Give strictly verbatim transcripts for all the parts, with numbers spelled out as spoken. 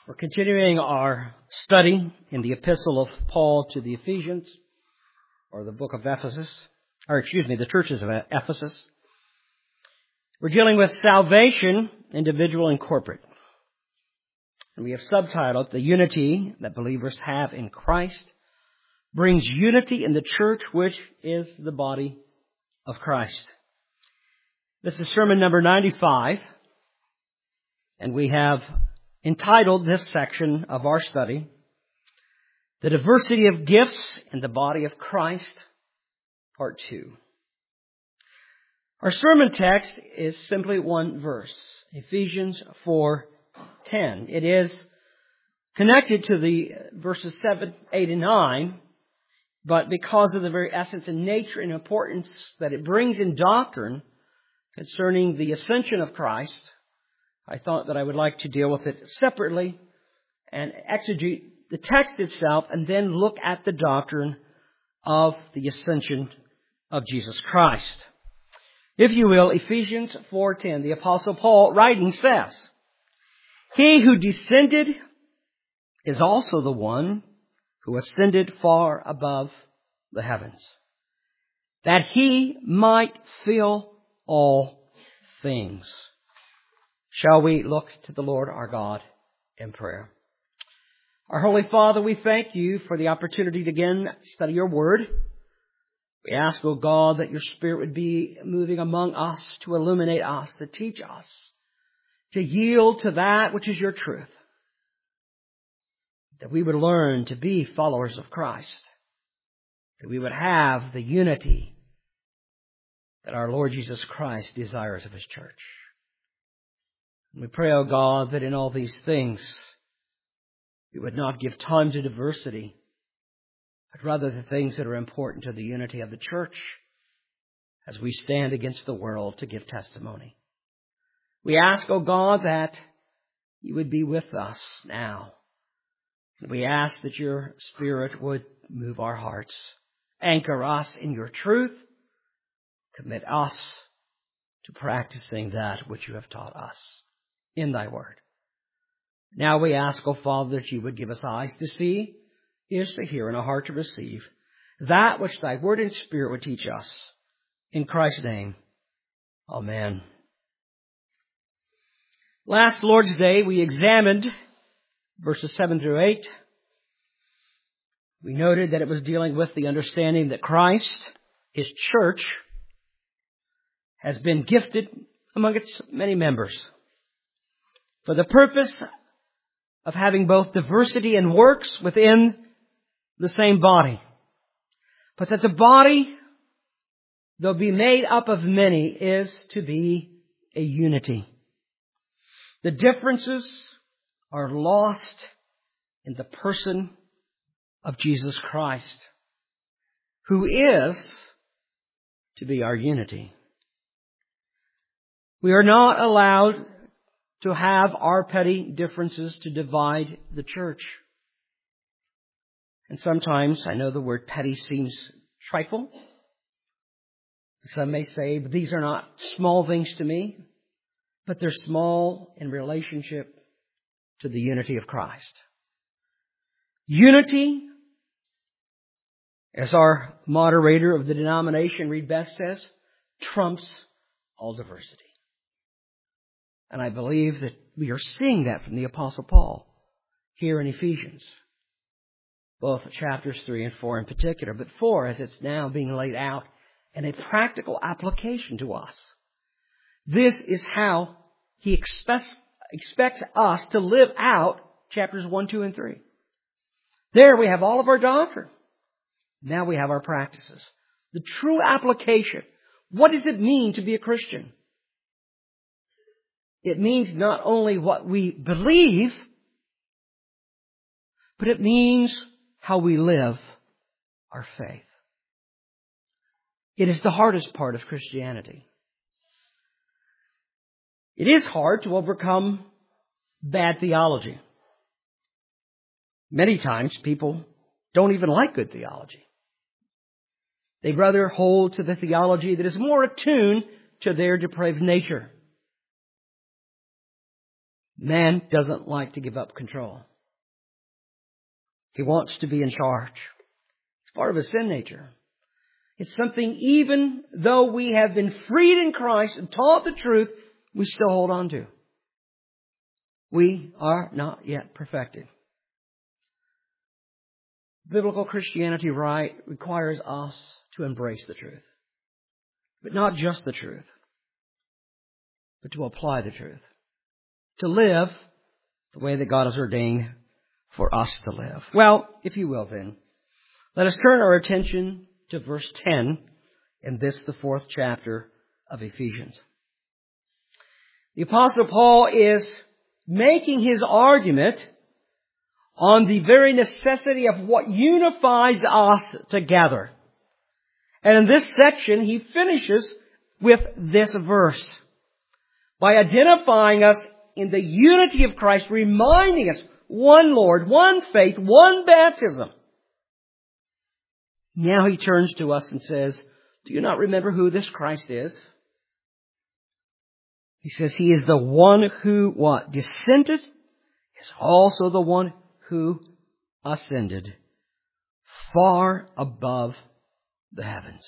We're continuing our study in the epistle of Paul to the Ephesians, or the book of Ephesus, or excuse me, the churches of Ephesus. We're dealing with salvation, individual and corporate. And we have subtitled, The Unity That Believers Have in Christ Brings Unity in the Church, which is the body of Christ. This is sermon number ninety-five, and we have entitled this section of our study, The Diversity of Gifts in the Body of Christ, Part two. Our sermon text is simply one verse, Ephesians four ten. It is connected to the verses seven, eight, and nine, but because of the very essence and nature and importance that it brings in doctrine concerning the ascension of Christ, I thought that I would like to deal with it separately and exegete the text itself and then look at the doctrine of the ascension of Jesus Christ. If you will, Ephesians four ten, the Apostle Paul writing says, He who descended is also the one who ascended far above the heavens, that He might fill all things. Shall we look to the Lord our God in prayer? Our Holy Father, we thank You for the opportunity to again study Your Word. We ask, O God, that Your Spirit would be moving among us to illuminate us, to teach us, to yield to that which is Your truth. That we would learn to be followers of Christ. That we would have the unity that our Lord Jesus Christ desires of His church. We pray, O God, that in all these things we would not give time to diversity, but rather the things that are important to the unity of the church as we stand against the world to give testimony. We ask, O God, that You would be with us now. And we ask that Your Spirit would move our hearts, anchor us in Your truth, commit us to practicing that which You have taught us in Thy Word. Now we ask, O Father, that You would give us eyes to see, ears to hear, and a heart to receive that which Thy Word and Spirit would teach us. In Christ's name, Amen. Last Lord's Day, we examined verses seven through eight. We noted that it was dealing with the understanding that Christ, His church, has been gifted among its many members for the purpose of having both diversity and works within the same body. But that the body, though be made up of many, is to be a unity. The differences are lost in the person of Jesus Christ, who is to be our unity. We are not allowed to have our petty differences to divide the church. And sometimes, I know the word petty seems trifle. Some may say, but these are not small things to me, but they're small in relationship to the unity of Christ. Unity, as our moderator of the denomination, Reed Best, says, trumps all diversity. And I believe that we are seeing that from the Apostle Paul here in Ephesians. Both chapters three and four in particular, but four as it's now being laid out in a practical application to us. This is how he expects, expects us to live out chapters one, two, and three. There we have all of our doctrine. Now we have our practices. The true application. What does it mean to be a Christian? It means not only what we believe, but it means how we live our faith. It is the hardest part of Christianity. It is hard to overcome bad theology. Many times people don't even like good theology. They'd rather hold to the theology that is more attuned to their depraved nature. Man doesn't like to give up control. He wants to be in charge. It's part of his sin nature. It's something even though we have been freed in Christ and taught the truth, we still hold on to. We are not yet perfected. Biblical Christianity right requires us to embrace the truth. But not just the truth, but to apply the truth. To live the way that God has ordained for us to live. Well, if you will then, let us turn our attention to verse ten in this, the fourth chapter of Ephesians. The Apostle Paul is making his argument on the very necessity of what unifies us together. And in this section, he finishes with this verse by identifying us in the unity of Christ, reminding us one Lord, one faith, one baptism. Now he turns to us and says, do you not remember who this Christ is? He says he is the one who, what? Descended is also the one who ascended far above the heavens.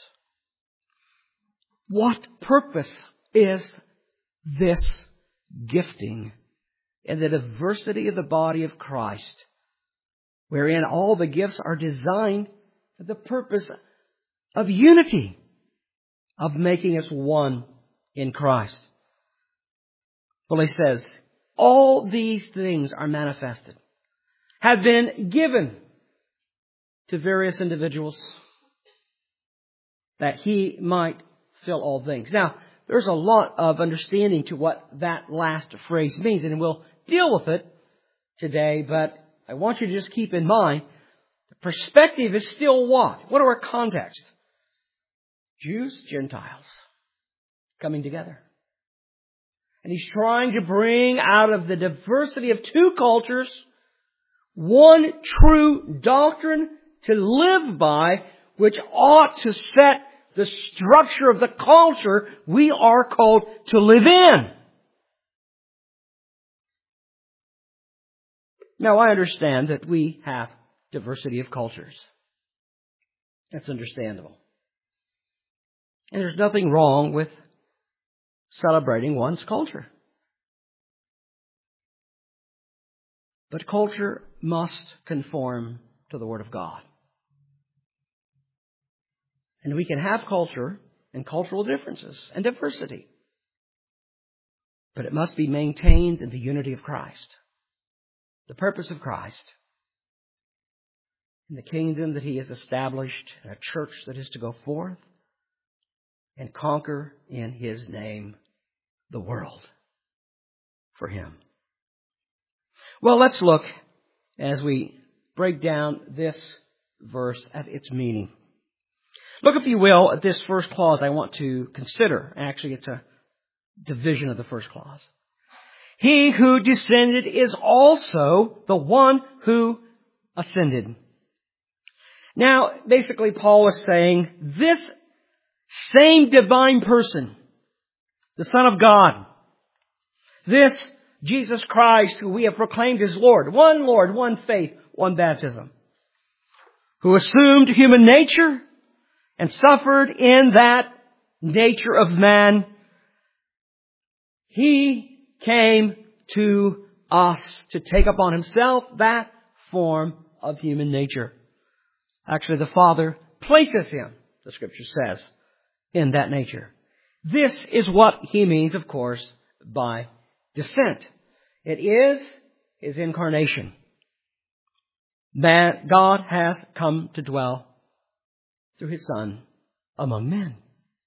What purpose is this gifting in the diversity of the body of Christ, wherein all the gifts are designed for the purpose of unity, of making us one in Christ? Well, he says, all these things are manifested, have been given to various individuals that he might fill all things. Now, there's a lot of understanding to what that last phrase means, and we'll deal with it today, but I want you to just keep in mind, the perspective is still what? What are our contexts? Jews, Gentiles, coming together. And he's trying to bring out of the diversity of two cultures one true doctrine to live by, which ought to set the structure of the culture we are called to live in. Now, I understand that we have diversity of cultures. That's understandable. And there's nothing wrong with celebrating one's culture. But culture must conform to the Word of God. And we can have culture and cultural differences and diversity. But it must be maintained in the unity of Christ. The purpose of Christ. In the kingdom that He has established, and a church that is to go forth and conquer in His name the world for Him. Well, let's look as we break down this verse at its meaning. Look, if you will, at this first clause I want to consider. Actually, it's a division of the first clause. He who descended is also the one who ascended. Now, basically, Paul is saying this same divine person, the Son of God, this Jesus Christ, who we have proclaimed as Lord, one Lord, one faith, one baptism, who assumed human nature and suffered in that nature of man, He came to us to take upon Himself that form of human nature. Actually, the Father places Him, the Scripture says, in that nature. This is what He means, of course, by descent. It is His incarnation. Man, God has come to dwell through His Son among men.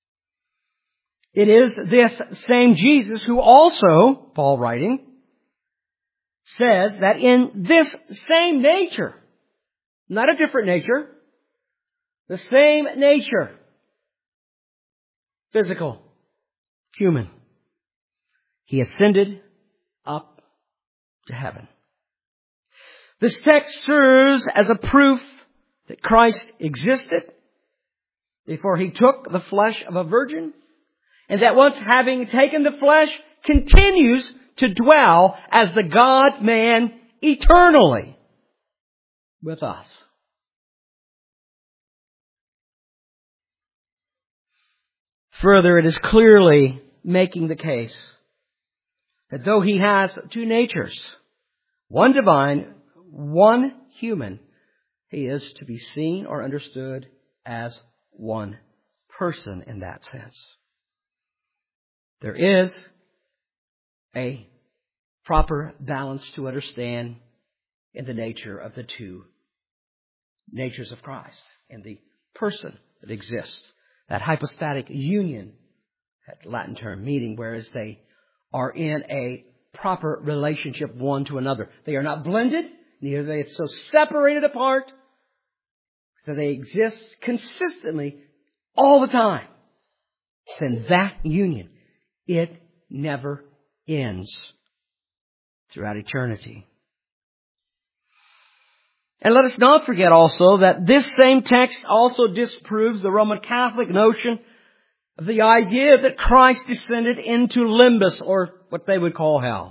It is this same Jesus who also, Paul writing, says that in this same nature, not a different nature, the same nature, physical, human, He ascended up to heaven. This text serves as a proof that Christ existed before He took the flesh of a virgin, and that once having taken the flesh, continues to dwell as the God-man eternally with us. Further, it is clearly making the case that though He has two natures, one divine, one human, He is to be seen or understood as one person in that sense. There is a proper balance to understand in the nature of the two natures of Christ, in the person that exists. That hypostatic union, that Latin term, meaning whereas they are in a proper relationship one to another. They are not blended, neither are they so separated apart that they exist consistently all the time. Then that union, it never ends throughout eternity. And let us not forget also that this same text also disproves the Roman Catholic notion of the idea that Christ descended into limbus, or what they would call hell.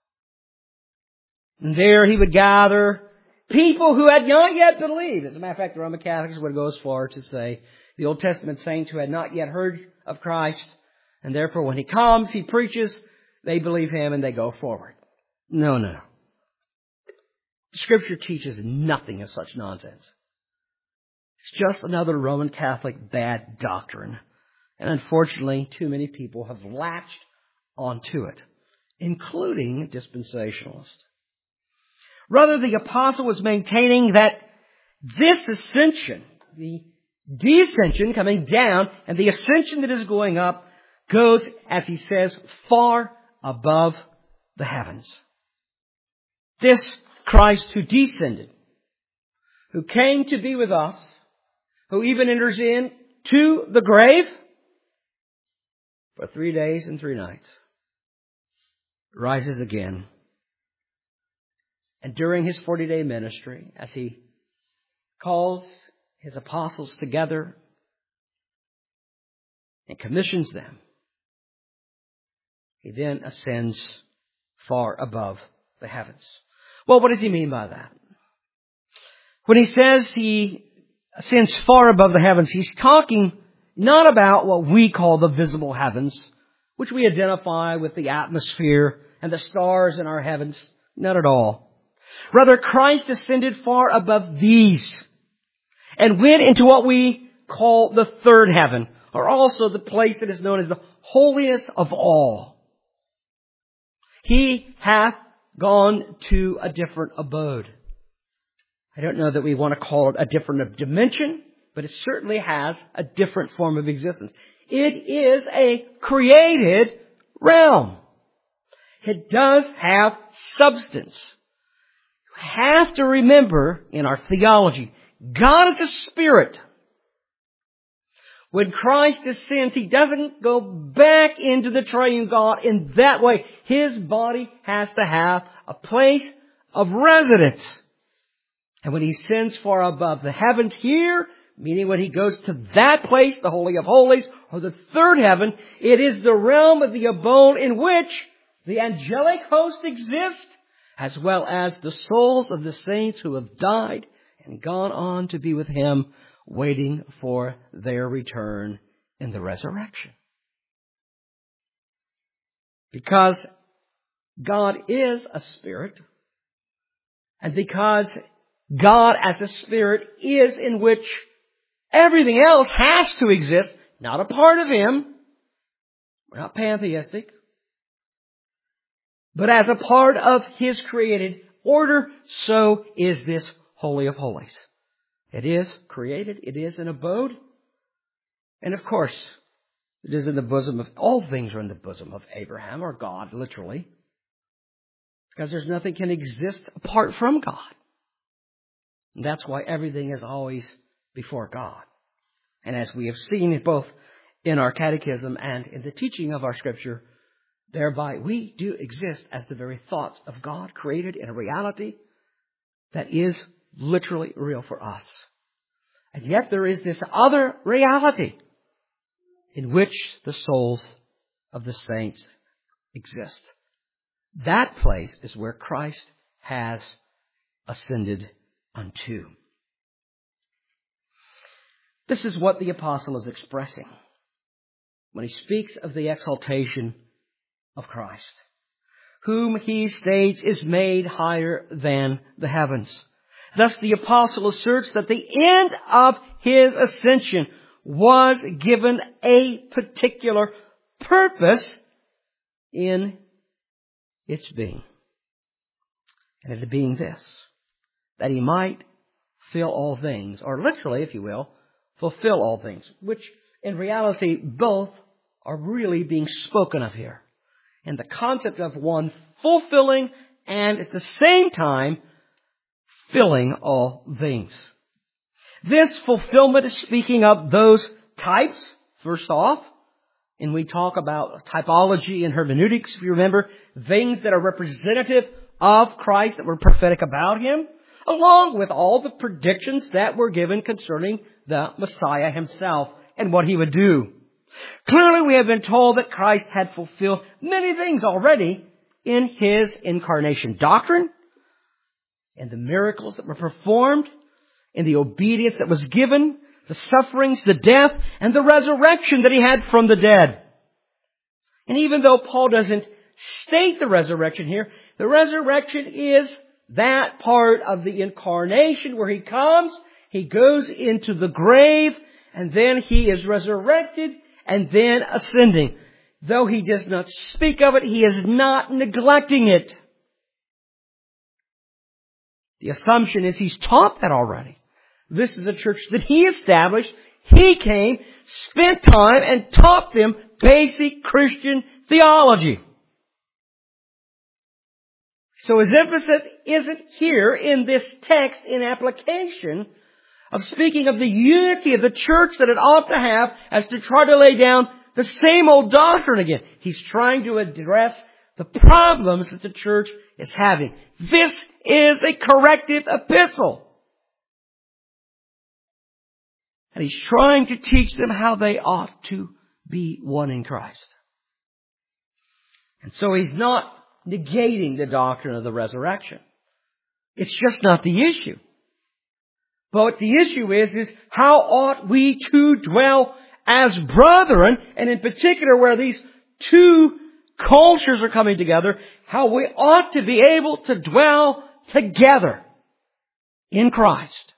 And there He would gather people who had not yet believed. As a matter of fact, the Roman Catholics would go as far to say the Old Testament saints who had not yet heard of Christ, and therefore when He comes, He preaches, they believe Him and they go forward. No, no. Scripture teaches nothing of such nonsense. It's just another Roman Catholic bad doctrine. And unfortunately, too many people have latched onto it, including dispensationalists. Rather, the apostle was maintaining that this ascension, the descension coming down, and the ascension that is going up, goes, as he says, far above the heavens. This Christ who descended, who came to be with us, who even enters in to the grave for three days and three nights, rises again. And during His forty-day ministry, as He calls His apostles together and commissions them, He then ascends far above the heavens. Well, what does He mean by that? When He says He ascends far above the heavens, He's talking not about what we call the visible heavens, which we identify with the atmosphere and the stars in our heavens. Not at all. Rather, Christ ascended far above these and went into what we call the third heaven, or also the place that is known as the holiest of all. He hath gone to a different abode. I don't know that we want to call it a different dimension, but it certainly has a different form of existence. It is a created realm. It does have substance. You have to remember in our theology, God is a spirit. When Christ ascends, He doesn't go back into the triune God in that way. His body has to have a place of residence. And when He ascends far above the heavens here, meaning when He goes to that place, the Holy of Holies, or the third heaven, it is the realm of the abode in which the angelic host exists, as well as the souls of the saints who have died and gone on to be with Him, waiting for their return in the resurrection. Because God is a spirit, and because God as a spirit is in which everything else has to exist, not a part of Him. We're not pantheistic. But as a part of His created order, so is this Holy of Holies. It is created. It is an abode. And of course, it is in the bosom of, all things are in the bosom of Abraham, or God, literally. Because there's nothing can exist apart from God. And that's why everything is always before God. And as we have seen it both in our catechism and in the teaching of our Scripture, thereby we do exist as the very thoughts of God, created in a reality that is literally real for us. And yet there is this other reality in which the souls of the saints exist. That place is where Christ has ascended unto. This is what the apostle is expressing when he speaks of the exaltation of Christ, whom he states is made higher than the heavens. Thus the apostle asserts that the end of his ascension was given a particular purpose in its being. And it being this, that he might fill all things, or literally, if you will, fulfill all things, which in reality both are really being spoken of here. And the concept of one fulfilling and at the same time filling all things. This fulfillment is speaking of those types, first off, and we talk about typology and hermeneutics, if you remember, things that are representative of Christ, that were prophetic about Him, along with all the predictions that were given concerning the Messiah Himself and what He would do. Clearly, we have been told that Christ had fulfilled many things already in His incarnation doctrine, and the miracles that were performed, and the obedience that was given, the sufferings, the death, and the resurrection that He had from the dead. And even though Paul doesn't state the resurrection here, the resurrection is that part of the incarnation where He comes, He goes into the grave, and then He is resurrected, and then ascending. Though He does not speak of it, He is not neglecting it. The assumption is He's taught that already. This is the church that He established. He came, spent time, and taught them basic Christian theology. So His emphasis isn't here in this text in application of speaking of the unity of the church that it ought to have as to try to lay down the same old doctrine again. He's trying to address the problems that the church is having. This is a corrective epistle. And He's trying to teach them how they ought to be one in Christ. And so He's not negating the doctrine of the resurrection. It's just not the issue. But what the issue is, is how ought we to dwell as brethren, and in particular where these two cultures are coming together, how we ought to be able to dwell together in Christ.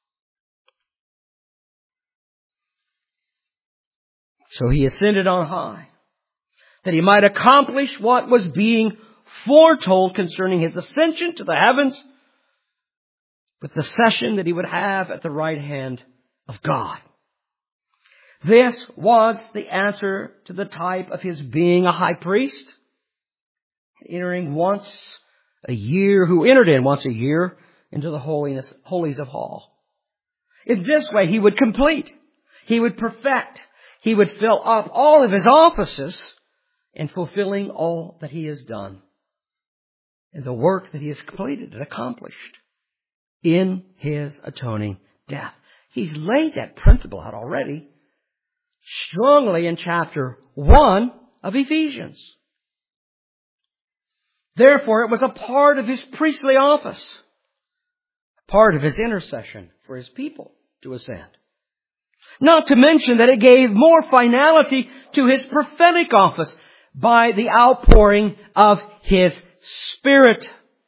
So He ascended on high, that He might accomplish what was being foretold concerning His ascension to the heavens, with the session that He would have at the right hand of God. This was the answer to the type of His being a high priest, entering once a year, who entered in once a year into the holiness, holies of all. In this way, He would complete, He would perfect, He would fill up all of His offices in fulfilling all that He has done and the work that He has completed and accomplished in His atoning death. He's laid that principle out already strongly in chapter one of Ephesians. Therefore, it was a part of His priestly office, a part of His intercession for His people to ascend. Not to mention that it gave more finality to His prophetic office by the outpouring of His Spirit.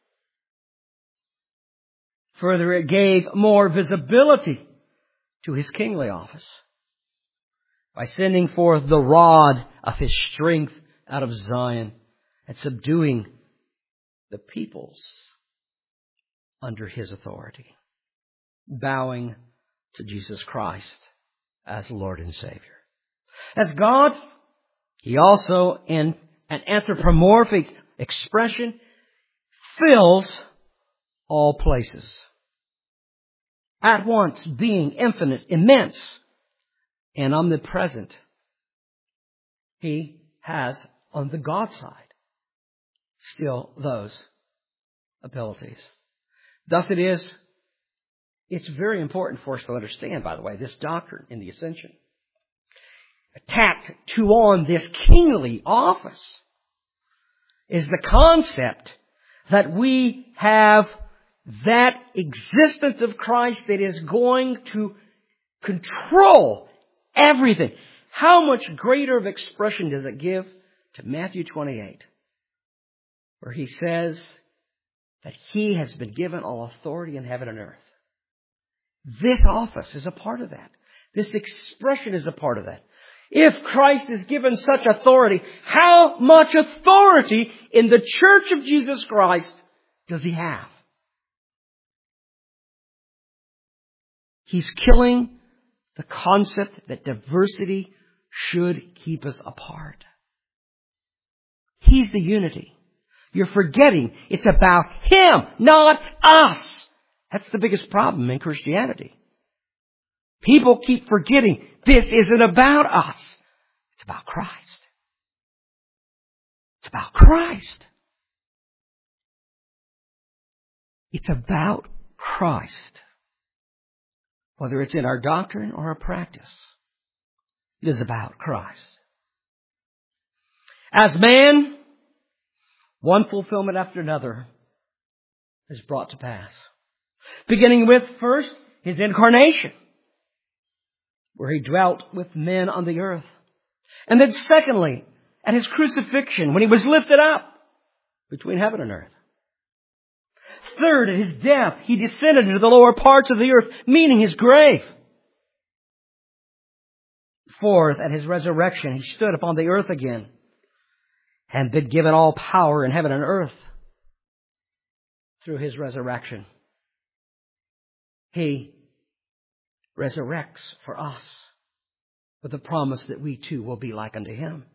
Further, it gave more visibility to His kingly office by sending forth the rod of His strength out of Zion and subduing the peoples under His authority, bowing to Jesus Christ as Lord and Savior. As God, He also, in an anthropomorphic expression, fills all places. At once being infinite, immense, and omnipresent, He has on the God side still those abilities. Thus it is, it's very important for us to understand, by the way, this doctrine in the ascension. Tacked to on this kingly office is the concept that we have that existence of Christ that is going to control everything. How much greater of expression does it give to Matthew twenty-eight, where He says that He has been given all authority in heaven and earth. This office is a part of that. This expression is a part of that. If Christ is given such authority, how much authority in the church of Jesus Christ does He have? He's killing the concept that diversity should keep us apart. He's the unity. You're forgetting it's about Him, not us. That's the biggest problem in Christianity. People keep forgetting this isn't about us. It's about Christ. It's about Christ. It's about Christ. Whether it's in our doctrine or our practice, it is about Christ. As man, one fulfillment after another is brought to pass. Beginning with, first, His incarnation, where He dwelt with men on the earth. And then secondly, at His crucifixion, when He was lifted up between heaven and earth. Third, at His death, He descended into the lower parts of the earth, meaning His grave. Fourth, at His resurrection, He stood upon the earth again and been given all power in heaven and earth through His resurrection. He resurrects for us with the promise that we too will be like unto Him.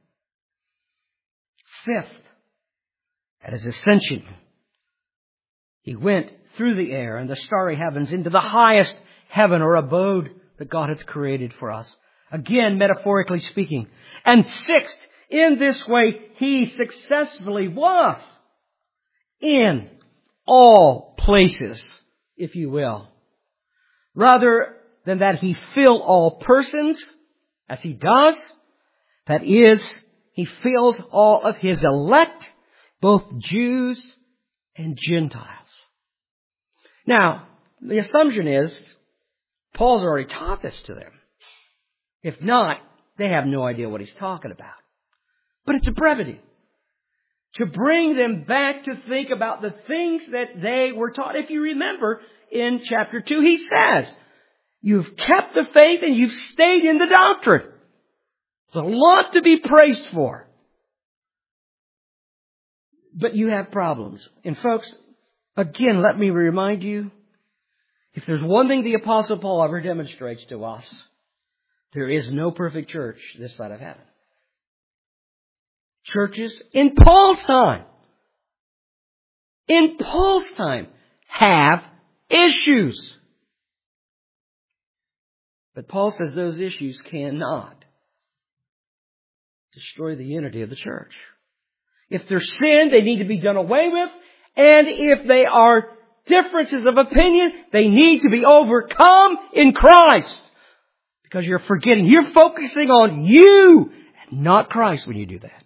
Fifth, at His ascension, He went through the air and the starry heavens into the highest heaven or abode that God hath created for us. Again, metaphorically speaking. And sixth, in this way, He successfully was in all places, if you will. Rather than that He fill all persons, as He does, that is, He fills all of His elect, both Jews and Gentiles. Now, the assumption is, Paul's already taught this to them. If not, they have no idea what he's talking about. But it's a brevity. To bring them back to think about the things that they were taught. If you remember, in chapter two, he says, you've kept the faith and you've stayed in the doctrine. There's a lot to be praised for. But you have problems. And folks, again, let me remind you, if there's one thing the Apostle Paul ever demonstrates to us, there is no perfect church this side of heaven. Churches in Paul's time, in Paul's time, have issues. But Paul says those issues cannot destroy the unity of the church. If they're sin, they need to be done away with. And if they are differences of opinion, they need to be overcome in Christ. Because you're forgetting, you're focusing on you and not Christ when you do that.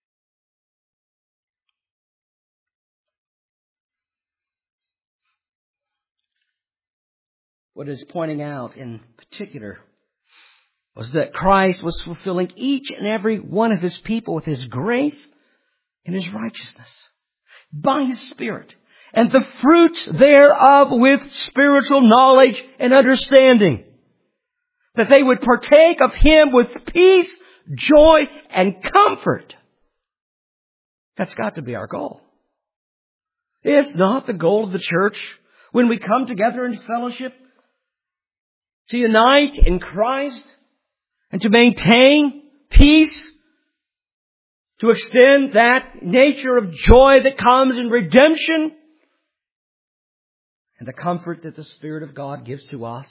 What is pointing out in particular was that Christ was fulfilling each and every one of His people with His grace and His righteousness by His Spirit, and the fruits thereof with spiritual knowledge and understanding, that they would partake of Him with peace, joy, and comfort. That's got to be our goal. It's not the goal of the church when we come together in fellowship to unite in Christ and to maintain peace, to extend that nature of joy that comes in redemption and the comfort that the Spirit of God gives to us.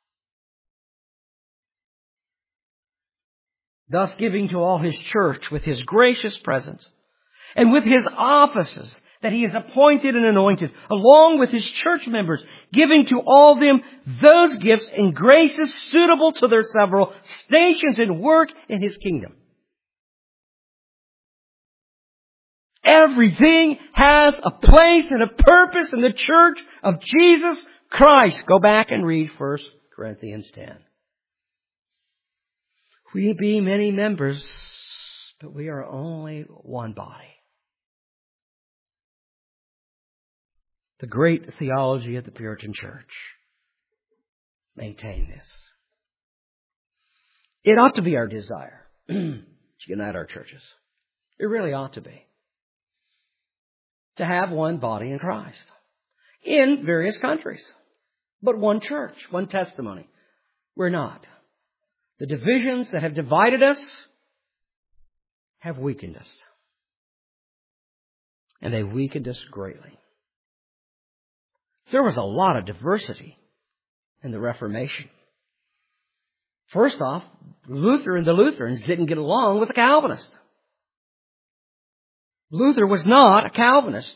Thus giving to all His church with His gracious presence and with His offices that He has appointed and anointed, along with His church members, giving to all them those gifts and graces suitable to their several stations and work in His kingdom. Everything has a place and a purpose in the church of Jesus Christ. Go back and read First Corinthians ten. We be many members, but we are only one body. The great theology of the Puritan Church. Maintain this. It ought to be our desire to unite our churches. It really ought to be. To have one body in Christ. In various countries. But one church, one testimony. We're not. The divisions that have divided us have weakened us. And they weakened us greatly. There was a lot of diversity in the Reformation. First off, Luther and the Lutherans didn't get along with the Calvinists. Luther was not a Calvinist.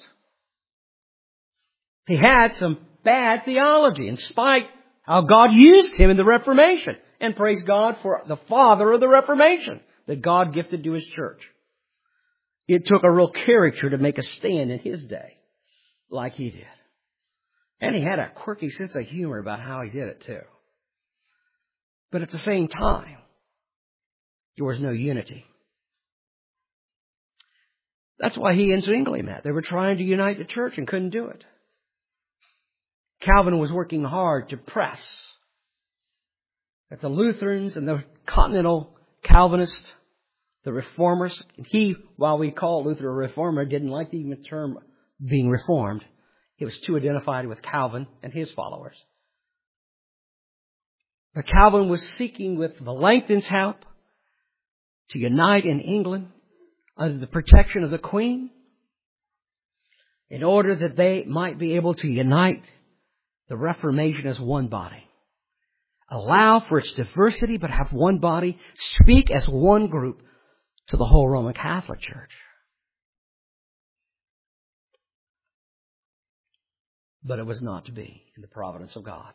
He had some bad theology in spite of how God used him in the Reformation. And praise God for the father of the Reformation that God gifted to His church. It took a real character to make a stand in his day like he did. And he had a quirky sense of humor about how he did it too. But at the same time, there was no unity. That's why he and Zwingli met. They were trying to unite the church and couldn't do it. Calvin was working hard to press that the Lutherans and the Continental Calvinists, the Reformers, he, while we call Luther a reformer, didn't like the even term being reformed. He was too identified with Calvin and his followers. But Calvin was seeking with Melanchthon's help to unite in England under the protection of the Queen in order that they might be able to unite the Reformation as one body. Allow for its diversity, but have one body. Speak as one group to the whole Roman Catholic Church. But it was not to be in the providence of God.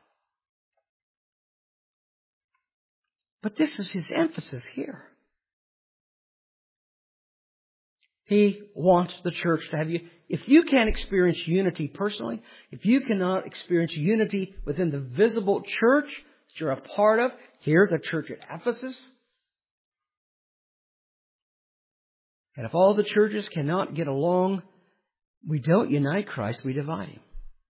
But this is his emphasis here. He wants the church to have you. If you can't experience unity personally, if you cannot experience unity within the visible church that you're a part of, here, the church at Ephesus, and if all the churches cannot get along, we don't unite Christ, we divide Him.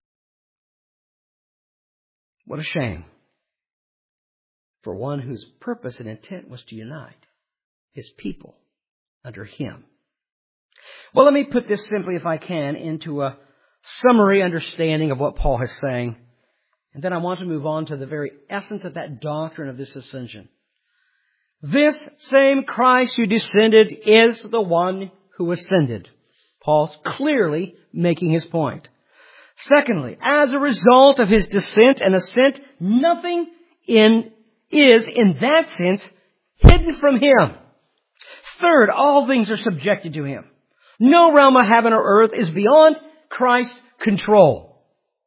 What a shame for one whose purpose and intent was to unite His people under Him. Well, let me put this simply, if I can, into a summary understanding of what Paul is saying. And then I want to move on to the very essence of that doctrine of this ascension. This same Christ who descended is the one who ascended. Paul's clearly making his point. Secondly, as a result of His descent and ascent, nothing in is, in that sense, hidden from Him. Third, all things are subjected to Him. No realm of heaven or earth is beyond Christ's control.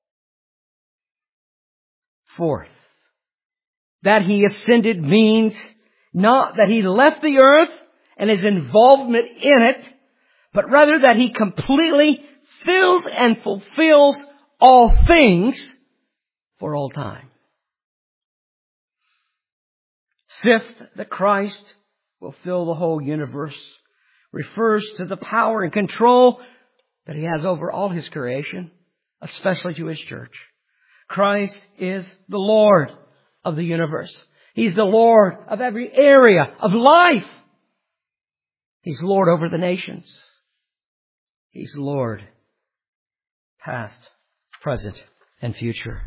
Fourth, that He ascended means not that He left the earth and His involvement in it, but rather that He completely fills and fulfills all things for all time. Fifth, that Christ will fill the whole universe refers to the power and control that He has over all His creation, especially to His church. Christ is the Lord of the universe. He's the Lord of every area of life. He's Lord over the nations. He's Lord past, present, and future.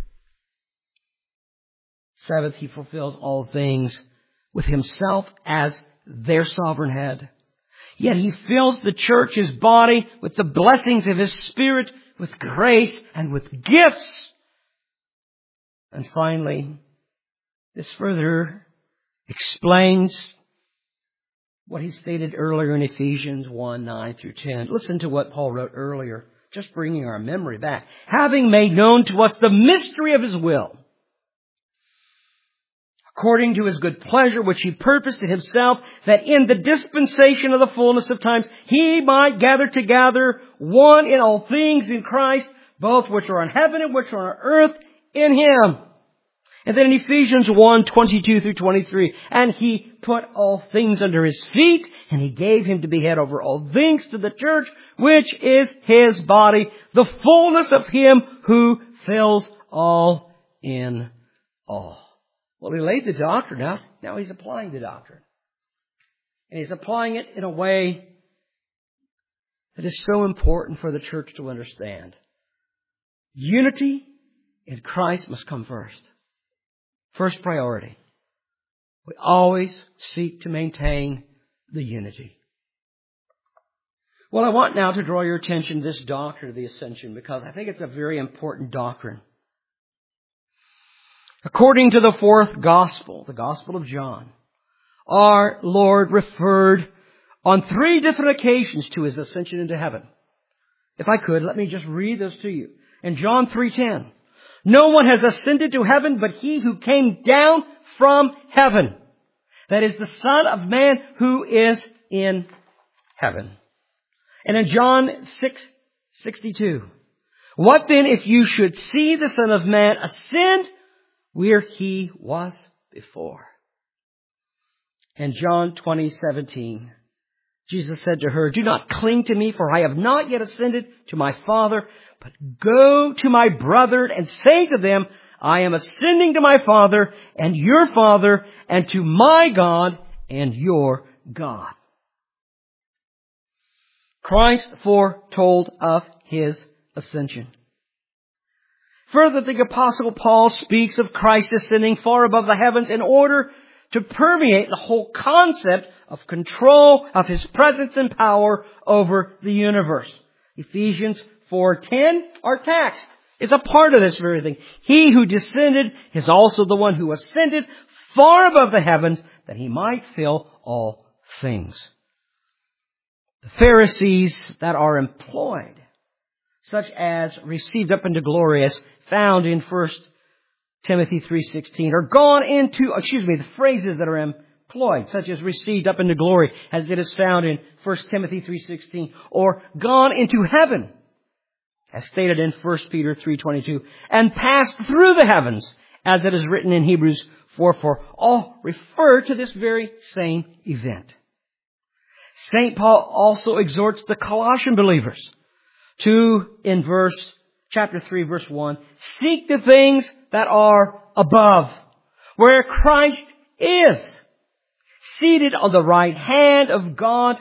Seventh, He fulfills all things with Himself as their sovereign head. Yet He fills the church, His body, with the blessings of His Spirit, with grace and with gifts. And finally, this further explains what he stated earlier in Ephesians one, nine through ten. Listen to what Paul wrote earlier, just bringing our memory back. Having made known to us the mystery of His will, according to His good pleasure, which He purposed in Himself, that in the dispensation of the fullness of times, He might gather together one in all things in Christ, both which are on heaven and which are on earth in Him. And then in Ephesians one, twenty-two through twenty-three, and He put all things under His feet, and He gave Him to be head over all things to the church, which is His body, the fullness of Him who fills all in all. Well, He laid the doctrine out. Now He's applying the doctrine. And He's applying it in a way that is so important for the church to understand. Unity in Christ must come first. First priority. We always seek to maintain the unity. Well, I want now to draw your attention to this doctrine of the ascension because I think it's a very important doctrine. According to the fourth gospel, the Gospel of John, our Lord referred on three different occasions to His ascension into heaven. If I could, let me just read this to you. In John three ten, no one has ascended to heaven but He who came down from heaven. That is the Son of Man who is in heaven. And in John six sixty-two, what then if you should see the Son of Man ascend where He was before? And John twenty seventeen, Jesus said to her, do not cling to me, for I have not yet ascended to my Father, but go to my brethren and say to them, I am ascending to my Father and your Father, and to my God and your God. Christ foretold of His ascension. Further, the Apostle Paul speaks of Christ ascending far above the heavens in order to permeate the whole concept of control of His presence and power over the universe. Ephesians four ten, our text, is a part of this very thing. He who descended is also the one who ascended far above the heavens that He might fill all things. The Pharisees that are employed, such as received up into glory, as found in First Timothy three sixteen, are gone into, excuse me, the phrases that are employed, such as received up into glory, as it is found in First Timothy three sixteen, or gone into heaven, as stated in First Peter three twenty-two, and passed through the heavens, as it is written in Hebrews four four, all refer to this very same event. Saint Paul also exhorts the Colossian believers to, in verse, chapter three, verse one, seek the things that are above, where Christ is, seated on the right hand of God,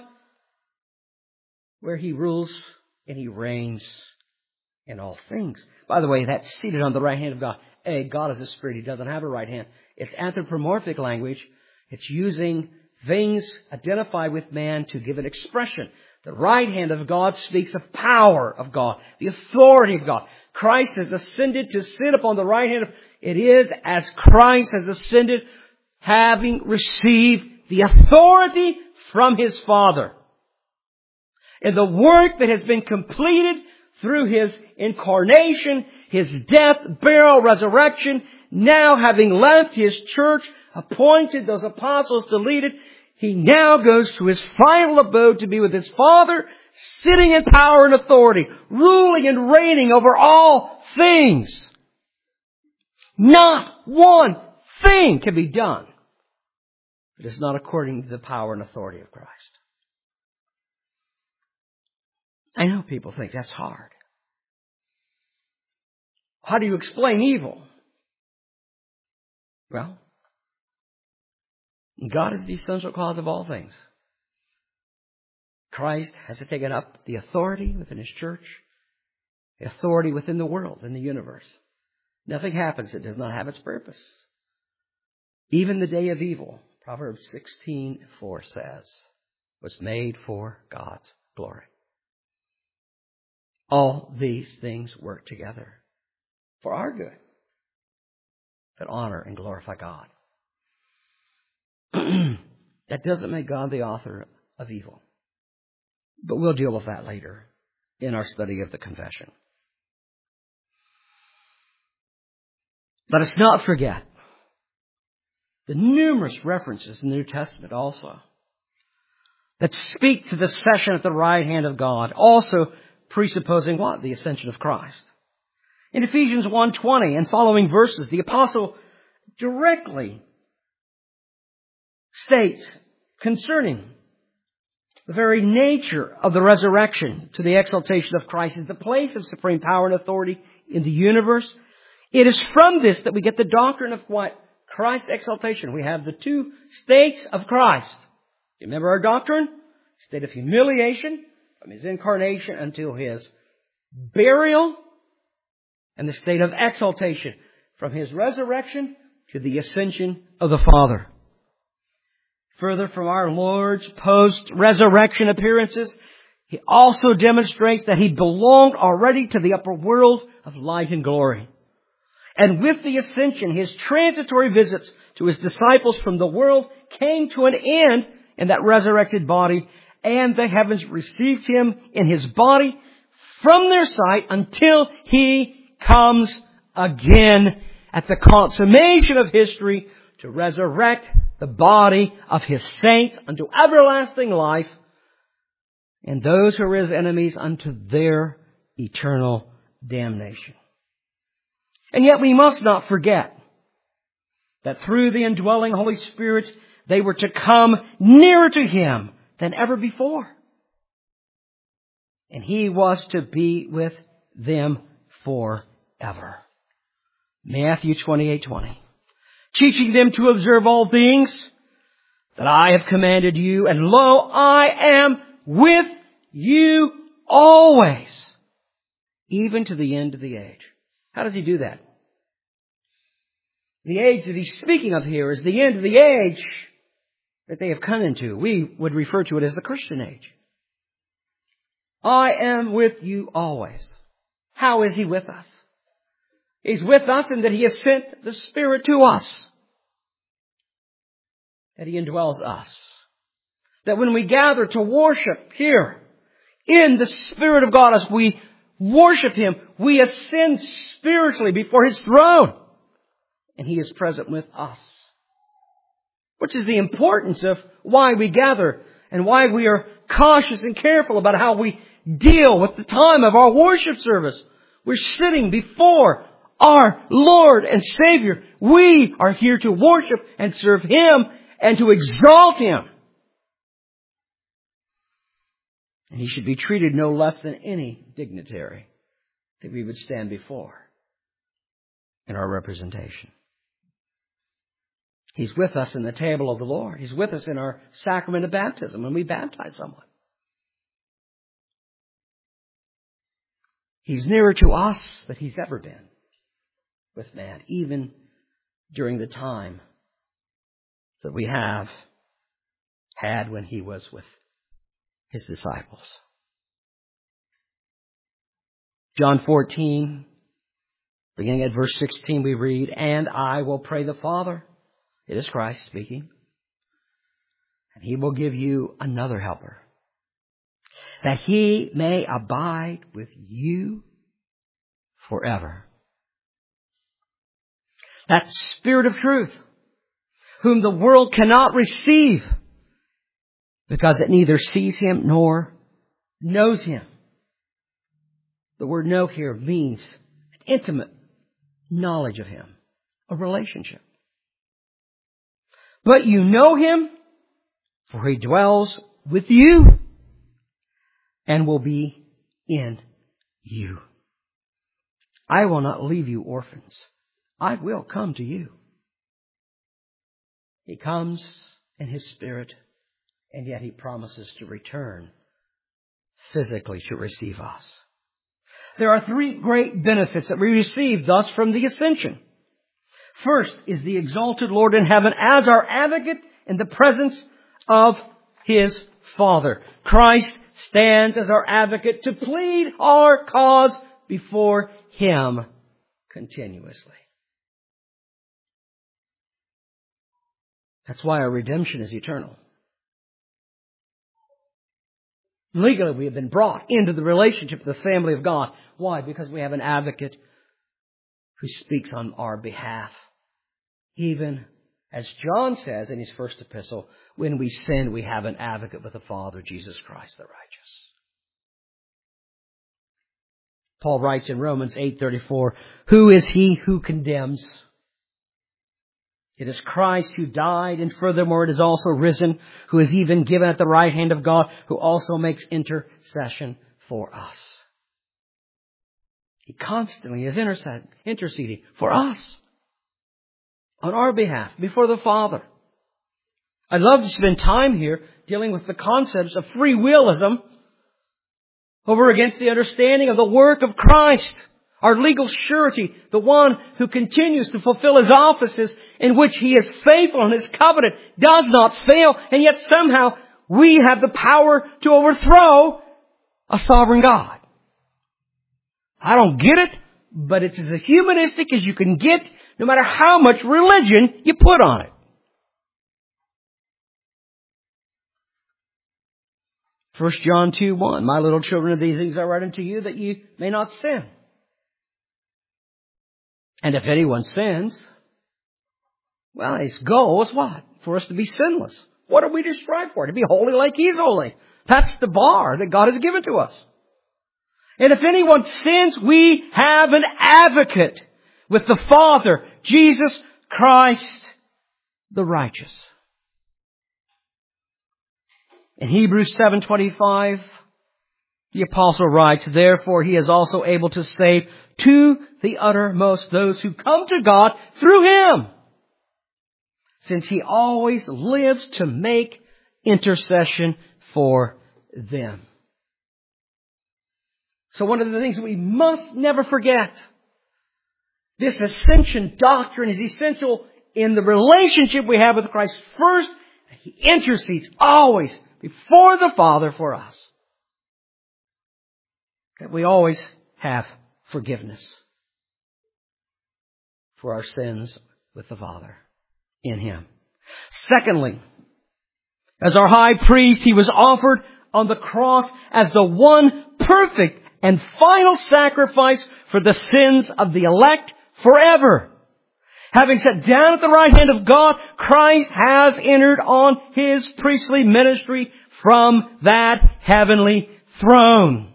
where He rules and He reigns in all things. By the way, that's seated on the right hand of God. A, God is a spirit. He doesn't have a right hand. It's anthropomorphic language. It's using things identified with man to give an expression. The right hand of God speaks of power of God, the authority of God. Christ has ascended to sit upon the right hand of... It is as Christ has ascended, having received the authority from His Father. And the work that has been completed through His incarnation, His death, burial, resurrection, now having left His church, appointed those apostles to lead it, He now goes to His final abode to be with His Father, sitting in power and authority, ruling and reigning over all things. Not one thing can be done that is not according to the power and authority of Christ. I know people think that's hard. How do you explain evil? Well, God is the essential cause of all things. Christ has taken up the authority within His church, the authority within the world, in the universe. Nothing happens that does not have its purpose. Even the day of evil, Proverbs sixteen four says, was made for God's glory. All these things work together for our good, that honor and glorify God. That doesn't make God the author of evil. But we'll deal with that later in our study of the confession. Let us not forget The numerous references in the New Testament also that speak to the session at the right hand of God, also presupposing what? The ascension of Christ. In Ephesians one twenty and following verses, the apostle directly states concerning the very nature of the resurrection to the exaltation of Christ is the place of supreme power and authority in the universe. It is from this that we get the doctrine of what? Christ's exaltation. We have the two states of Christ. Remember our doctrine? State of humiliation from His incarnation until His burial, and the state of exaltation from His resurrection to the ascension of the Father. Further, from our Lord's post-resurrection appearances, He also demonstrates that He belonged already to the upper world of light and glory. And with the ascension, His transitory visits to His disciples from the world came to an end in that resurrected body, and the heavens received Him in His body from their sight until He comes again at the consummation of history to resurrect the body of His saints unto everlasting life, and those who are His enemies unto their eternal damnation. And yet we must not forget that through the indwelling Holy Spirit, they were to come nearer to Him than ever before. And He was to be with them forever. Matthew twenty-eight twenty. Teaching them to observe all things that I have commanded you, and lo, I am with you always, even to the end of the age. How does He do that? The age that He's speaking of here is the end of the age that they have come into. We would refer to it as the Christian age. I am with you always. How is He with us? He's with us in that He has sent the Spirit to us. That He indwells us. That when we gather to worship here in the Spirit of God, as we worship Him, we ascend spiritually before His throne. And He is present with us. Which is the importance of why we gather and why we are cautious and careful about how we deal with the time of our worship service. We're sitting before our Lord and Savior. We are here to worship and serve Him and to exalt Him. And He should be treated no less than any dignitary that we would stand before in our representation. He's with us in the table of the Lord. He's with us in our sacrament of baptism when we baptize someone. He's nearer to us than He's ever been with man, even during the time that we have had when He was with His disciples. John fourteen, beginning at verse sixteen, we read, "And I will pray the Father," it is Christ speaking, "and He will give you another helper, that He may abide with you forever. That Spirit of truth, whom the world cannot receive, because it neither sees Him nor knows Him." The word know here means an intimate knowledge of Him, a relationship. "But you know Him, for He dwells with you and will be in you. I will not leave you orphans. I will come to you." He comes in His Spirit, and yet He promises to return physically to receive us. There are three great benefits that we receive thus from the ascension. First is the exalted Lord in heaven as our advocate in the presence of His Father. Christ stands as our advocate to plead our cause before Him continuously. That's why our redemption is eternal. Legally, we have been brought into the relationship of the family of God. Why? Because we have an advocate who speaks on our behalf, even As John says in his first epistle, when we sin, we have an advocate with the Father, Jesus Christ the righteous. Paul writes in Romans eight thirty-four, who is he who condemns? It is Christ who died, and furthermore it is also risen, who is even given at the right hand of God, who also makes intercession for us. He constantly is interceding for us on our behalf before the Father. I'd love to spend time here dealing with the concepts of free willism over against the understanding of the work of Christ, our legal surety, the one who continues to fulfill His offices in which He is faithful and His covenant does not fail, and yet somehow we have the power to overthrow a sovereign God. I don't get it, but it's as humanistic as you can get, no matter how much religion you put on it. First John two one, my little children, of these things I write unto you, that you may not sin. And if anyone sins, well, his goal is what? For us to be sinless. What are we to strive for? To be holy like He's holy. That's the bar that God has given to us. And if anyone sins, we have an advocate with the Father, Jesus Christ the righteous. In Hebrews seven twenty-five, the apostle writes, therefore He is also able to save to the uttermost those who come to God through Him, since He always lives to make intercession for them. So one of the things that we must never forget, this ascension doctrine is essential in the relationship we have with Christ. First, He intercedes always before the Father for us. That we always have forgiveness for our sins with the Father in Him. Secondly, as our high priest, He was offered on the cross as the one perfect and final sacrifice for the sins of the elect forever. Having sat down at the right hand of God, Christ has entered on His priestly ministry from that heavenly throne.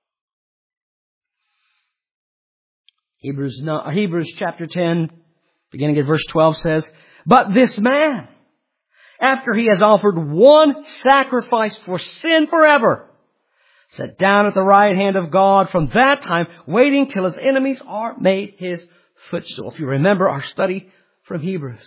Hebrews, Hebrews chapter ten, beginning at verse twelve says, but this man, after He has offered one sacrifice for sin forever, sat down at the right hand of God from that time, waiting till His enemies are made His footstool. If you remember our study from Hebrews.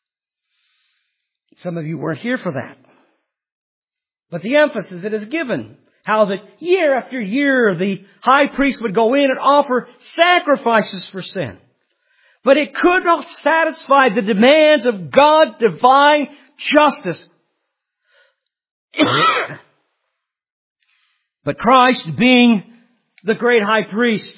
Some of you weren't here for that. But the emphasis that is given, how that year after year the high priest would go in and offer sacrifices for sin. But it could not satisfy the demands of God's divine justice. But Christ, being the great high priest,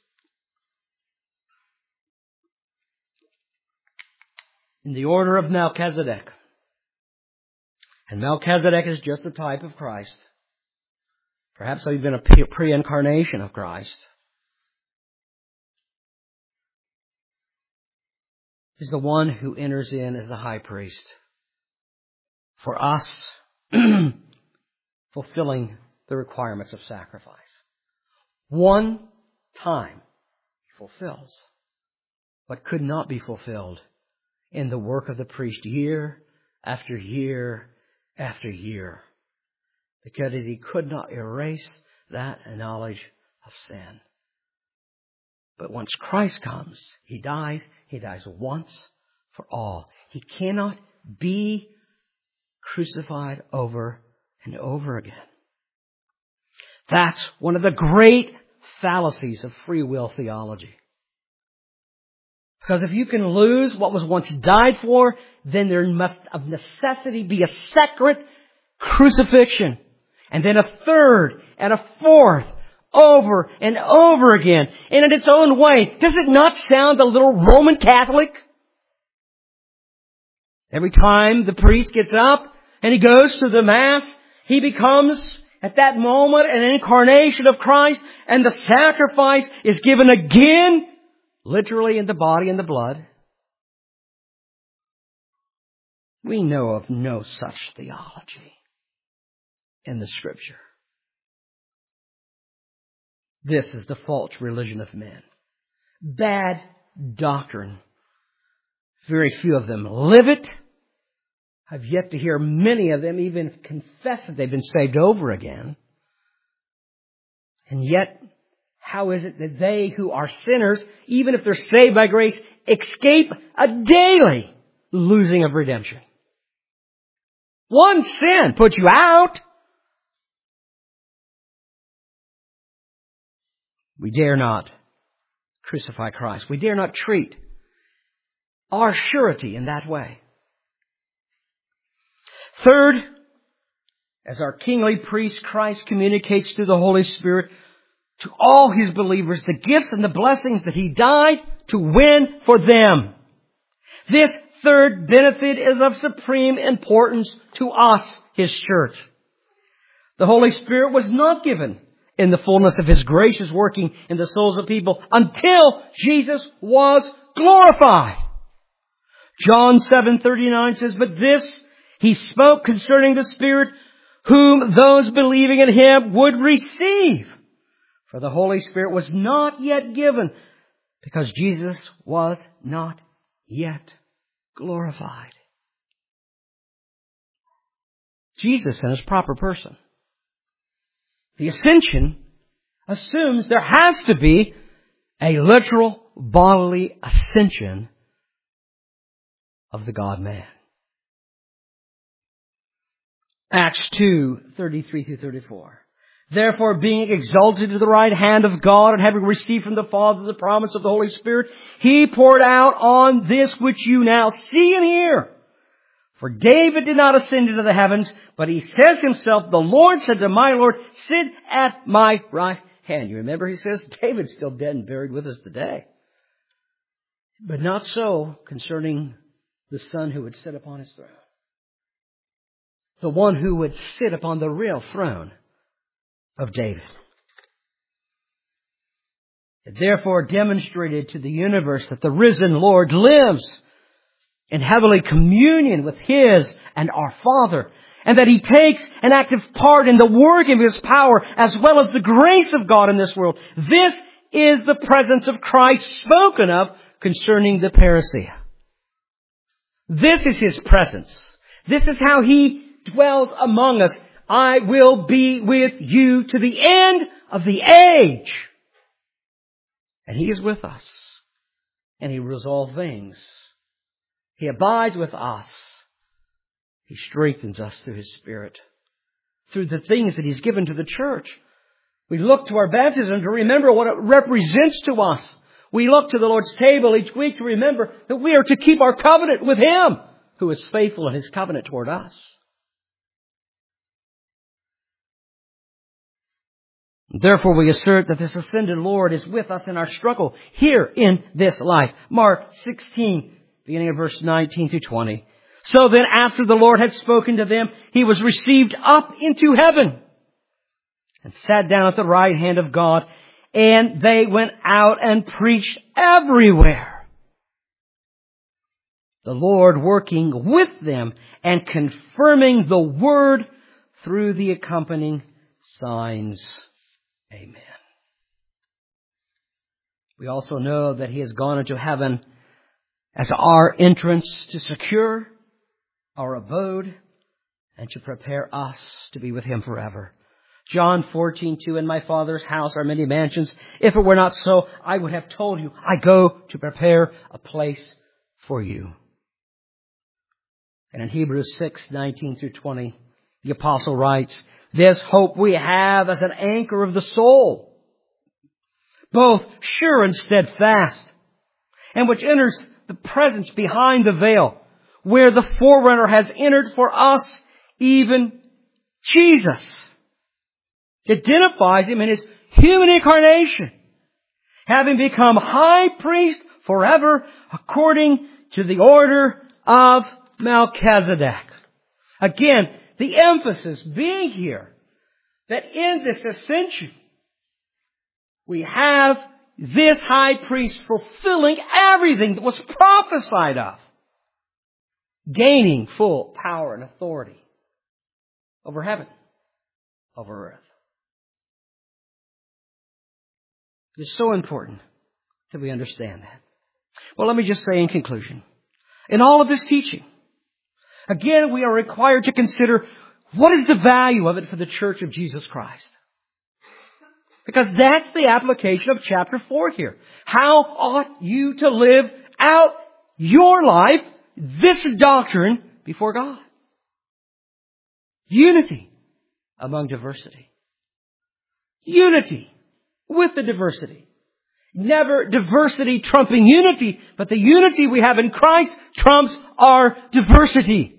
in the order of Melchizedek. And Melchizedek is just the type of Christ. Perhaps even a pre-incarnation of Christ. Is the one who enters in as the high priest. For us, fulfilling the requirements of sacrifice. One time He fulfills what could not be fulfilled in the work of the priest year after year after year. Because He could not erase that knowledge of sin. But once Christ comes, He dies. He dies once for all. He cannot be crucified over and over again. That's one of the great fallacies of free will theology. Because if you can lose what was once died for, then there must of necessity be a second crucifixion. And then a third and a fourth over and over again. And in its own way, does it not sound a little Roman Catholic? Every time the priest gets up and he goes to the Mass, he becomes at that moment an incarnation of Christ, and the sacrifice is given again, literally in the body and the blood. We know of no such theology in the Scripture. This is the false religion of men. Bad doctrine. Very few of them live it. I've yet to hear many of them even confess that they've been saved over again. And yet, how is it that they who are sinners, even if they're saved by grace, escape a daily losing of redemption? One sin puts you out. We dare not crucify Christ. We dare not treat our surety in that way. Third, as our kingly priest, Christ communicates through the Holy Spirit to all His believers the gifts and the blessings that He died to win for them. This third benefit is of supreme importance to us, His church. The Holy Spirit was not given in the fullness of His gracious working in the souls of people until Jesus was glorified. John seven thirty-nine says, "But this He spoke concerning the Spirit, whom those believing in Him would receive. For the Holy Spirit was not yet given, because Jesus was not yet glorified." Jesus in His proper person. The ascension assumes there has to be a literal bodily ascension of the God-man. Acts two, thirty-three through thirty-four. "Therefore, being exalted to the right hand of God, and having received from the Father the promise of the Holy Spirit, He poured out on this which you now see and hear. For David did not ascend into the heavens, but he says himself, the Lord said to my Lord, sit at my right hand." You remember he says, David's still dead and buried with us today. But not so concerning the Son who would sit upon His throne. The one who would sit upon the real throne of David. It therefore demonstrated to the universe that the risen Lord lives in heavenly communion with His and our Father, and that He takes an active part in the work of His power as well as the grace of God in this world. This is the presence of Christ spoken of concerning the parousia. This is His presence. This is how He dwells among us. "I will be with you to the end of the age." And He is with us. And He rules all things. He abides with us. He strengthens us through His Spirit, through the things that He's given to the church. We look to our baptism to remember what it represents to us. We look to the Lord's table each week to remember that we are to keep our covenant with Him, who is faithful in His covenant toward us. Therefore, we assert that this ascended Lord is with us in our struggle here in this life. Mark sixteen, beginning of verse nineteen through twenty. "So then, after the Lord had spoken to them, He was received up into heaven and sat down at the right hand of God. And they went out and preached everywhere, the Lord working with them and confirming the word through the accompanying signs." Amen. We also know that He has gone into heaven as our entrance to secure our abode and to prepare us to be with Him forever. John fourteen two, "In my Father's house are many mansions. If it were not so, I would have told you, I go to prepare a place for you." And in Hebrews six nineteen through twenty, the apostle writes, "This hope we have as an anchor of the soul, both sure and steadfast, and which enters the presence behind the veil, where the forerunner has entered for us, even Jesus." It identifies Him in His human incarnation, having become high priest forever according to the order of Melchizedek. Again, the emphasis being here that in this ascension we have this high priest fulfilling everything that was prophesied of. gaining full power and authority over heaven, over earth. It's so important that we understand that. Well, let me just say in conclusion, in all of this teaching, again, we are required to consider what is the value of it for the Church of Jesus Christ. Because that's the application of chapter four here. How ought you to live out your life, this doctrine, before God? Unity among diversity. Unity with the diversity. Never diversity trumping unity, but the unity we have in Christ trumps our diversity.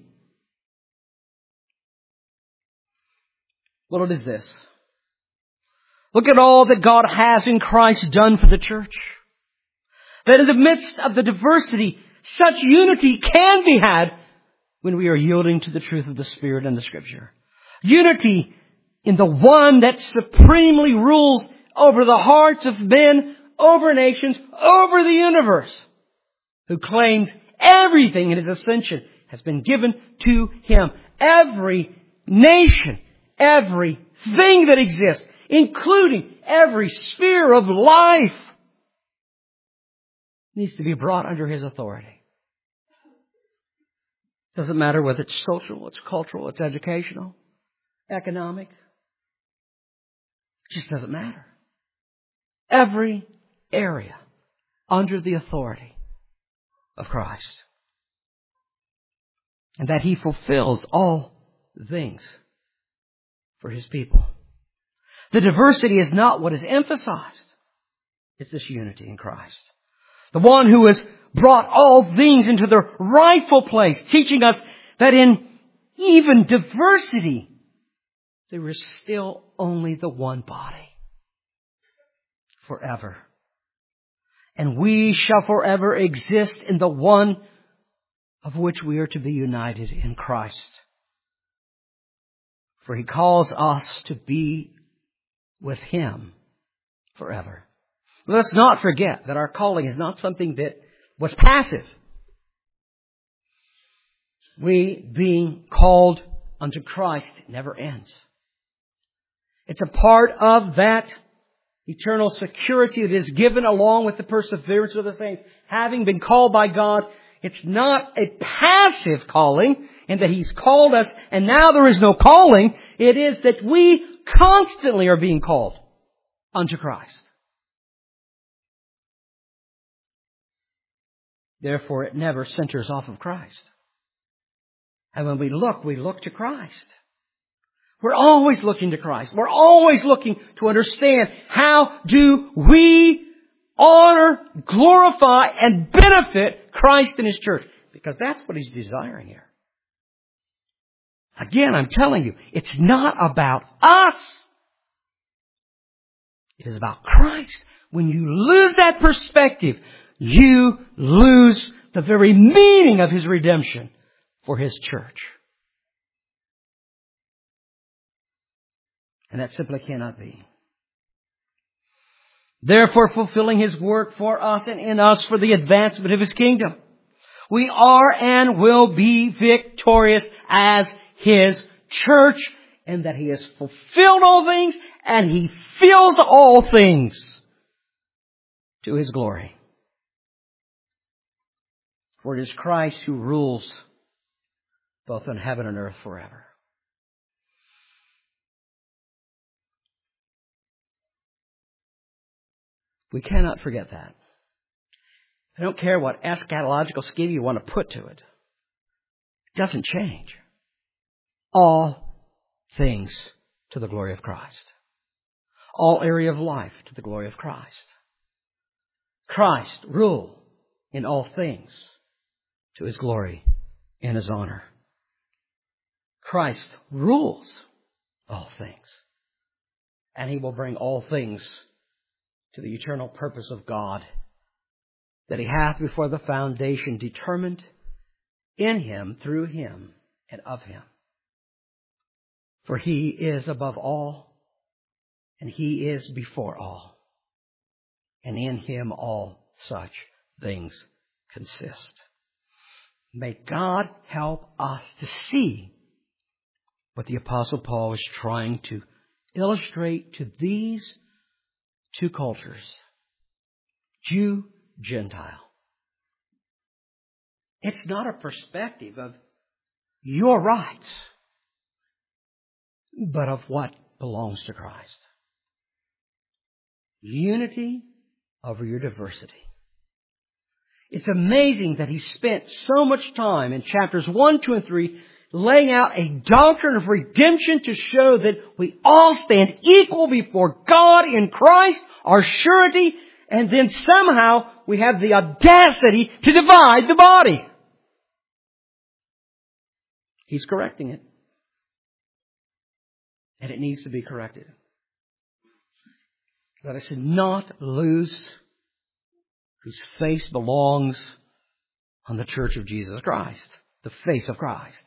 Well, it is this. Look at all that God has in Christ done for the church. That in the midst of the diversity, such unity can be had when we are yielding to the truth of the Spirit and the Scripture. Unity in the one that supremely rules over the hearts of men, over nations, over the universe, who claims everything in His ascension has been given to Him. Every nation, every thing that exists, including every sphere of life, needs to be brought under His authority. Doesn't matter whether it's social, it's cultural, it's educational, economic. It just doesn't matter. Every area under the authority of Christ. And that He fulfills all things for His people. The diversity is not what is emphasized. It's this unity in Christ. The one who has brought all things into their rightful place, teaching us that in even diversity, there is still only the one body. Forever. And we shall forever exist in the one of which we are to be united in Christ. For He calls us to be with Him forever. Let's not forget that our calling is not something that was passive. We being called unto Christ never ends. It's a part of that eternal security that is given along with the perseverance of the saints. Having been called by God, it's not a passive calling in that He's called us and now there is no calling. It is that we constantly are being called unto Christ. Therefore, it never centers off of Christ. And when we look, we look to Christ. We're always looking to Christ. We're always looking to understand how do we honor, glorify, and benefit Christ and His church. Because that's what He's desiring here. Again, I'm telling you, it's not about us. It is about Christ. When you lose that perspective, you lose the very meaning of His redemption for His church. And that simply cannot be. Therefore, fulfilling His work for us and in us for the advancement of His kingdom, we are and will be victorious as His church, and that He has fulfilled all things and He fills all things to His glory. For it is Christ who rules both on heaven and earth forever. We cannot forget that. I don't care what eschatological scheme you want to put to it. It doesn't change. All things to the glory of Christ. All area of life to the glory of Christ. Christ rule in all things to His glory and His honor. Christ rules all things. And He will bring all things to the eternal purpose of God that He hath before the foundation determined in Him, through Him, and of Him. For He is above all, and He is before all, and in Him all such things consist. May God help us to see what the Apostle Paul is trying to illustrate to these two cultures, Jew, Gentile. It's not a perspective of your rights, but of what belongs to Christ. Unity over your diversity. It's amazing that he spent so much time in chapters one, two, and three laying out a doctrine of redemption to show that we all stand equal before God in Christ, our surety, and then somehow we have the audacity to divide the body. He's correcting it. And it needs to be corrected. Let us not lose whose face belongs on the church of Jesus Christ. The face of Christ.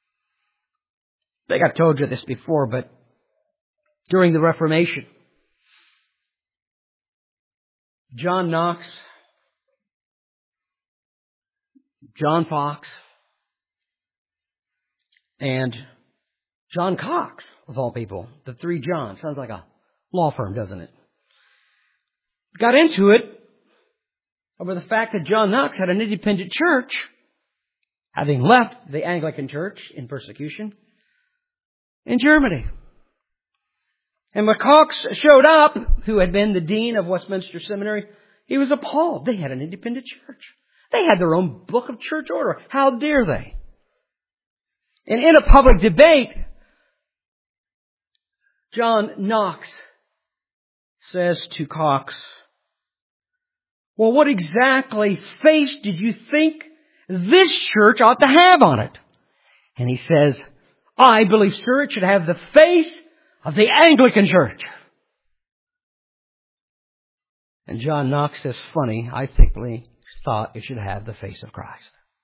I think I've told you this before, but during the Reformation, John Knox, John Fox, and John Cox, of all people, the three Johns, sounds like a law firm, doesn't it? Got into it over the fact that John Knox had an independent church, having left the Anglican church in persecution in Germany. And when Cox showed up, who had been the dean of Westminster Seminary, he was appalled. They had an independent church. They had their own book of church order. How dare they? And in a public debate, John Knox says to Cox, well, what exactly face did you think this church ought to have on it? And he says, I believe, sir, it should have the face of the Anglican church. And John Knox says, funny, I think we thought it should have the face of Christ.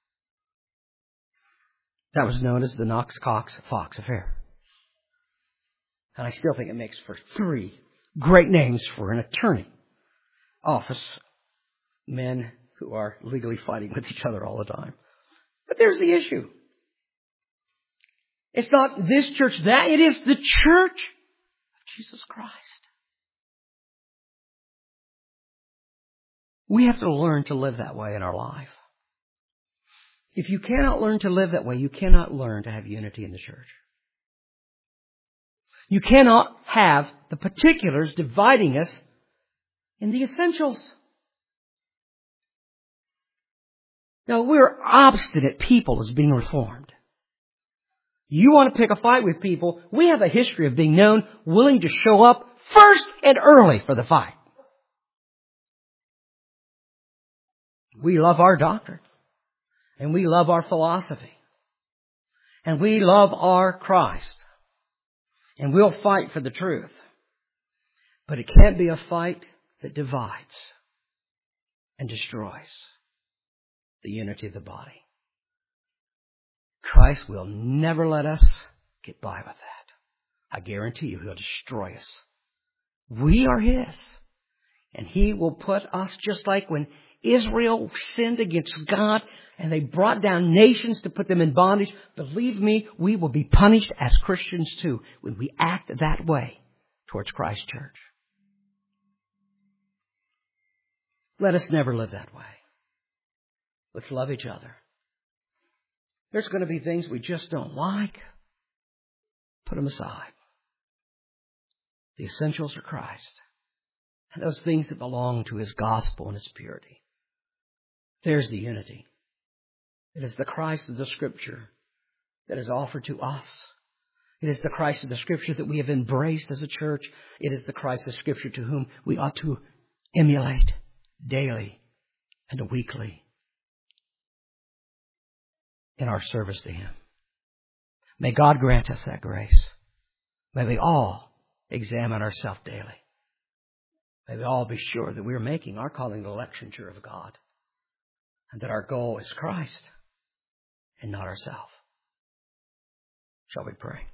That was known as the Knox-Cox-Fox affair. And I still think it makes for three great names for an attorney office, men who are legally fighting with each other all the time. But there's the issue. It's not this church, that. It is the church of Jesus Christ. We have to learn to live that way in our life. If you cannot learn to live that way, you cannot learn to have unity in the church. You cannot have the particulars dividing us in the essentials. Now, we're obstinate people as being Reformed. You want to pick a fight with people, we have a history of being known, willing to show up first and early for the fight. We love our doctrine. And we love our philosophy. And we love our Christ. And we'll fight for the truth. But it can't be a fight that divides and destroys the unity of the body. Christ will never let us get by with that. I guarantee you He'll destroy us. We are His. And He will put us, just like when Israel sinned against God and they brought down nations to put them in bondage. Believe me, we will be punished as Christians too when we act that way towards Christ's church. Let us never live that way. Let's love each other. There's going to be things we just don't like. Put them aside. The essentials are Christ. And those things that belong to His gospel and His purity. There's the unity. It is the Christ of the Scripture that is offered to us. It is the Christ of the Scripture that we have embraced as a church. It is the Christ of Scripture to whom we ought to emulate daily and weekly in our service to Him. May God grant us that grace. May we all examine ourselves daily. May we all be sure that we are making our calling the election sure of God. And that our goal is Christ and not ourselves. Shall we pray?